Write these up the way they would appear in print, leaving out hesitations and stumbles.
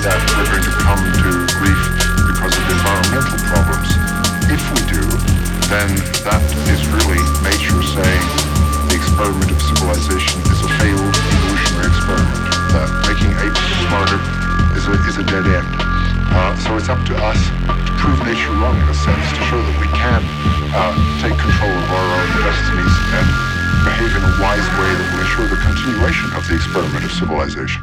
that we're going to come to grief because of environmental problems. If we do, then that is really nature saying the experiment of civilization is a failed evolutionary experiment. That making apes smarter is a dead end. So it's up to us to prove nature wrong in a sense, to show that we can take control of our own destinies and behave in a wise way that will ensure the continuation of the experiment of civilization.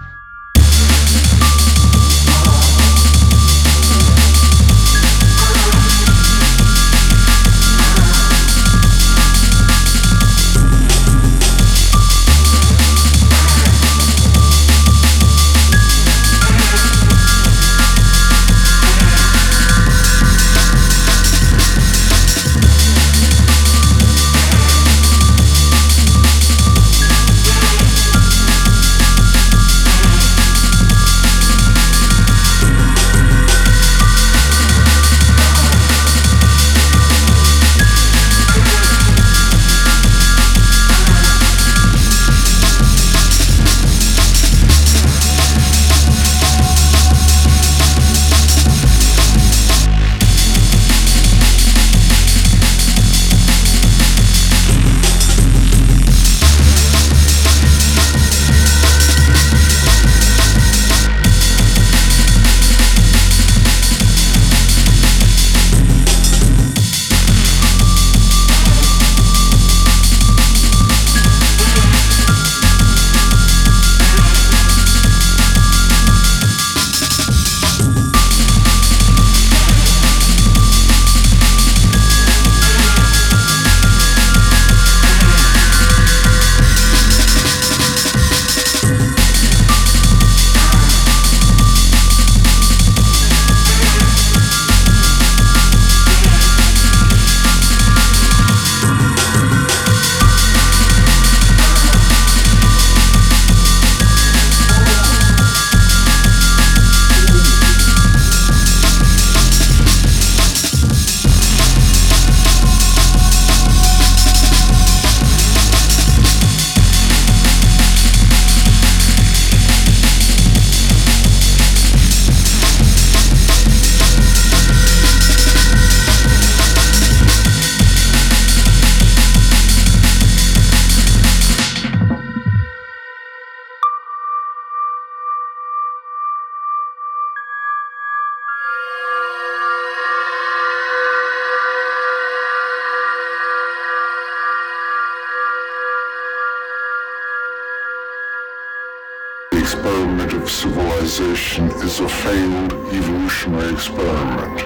The experiment of civilization is a failed evolutionary experiment.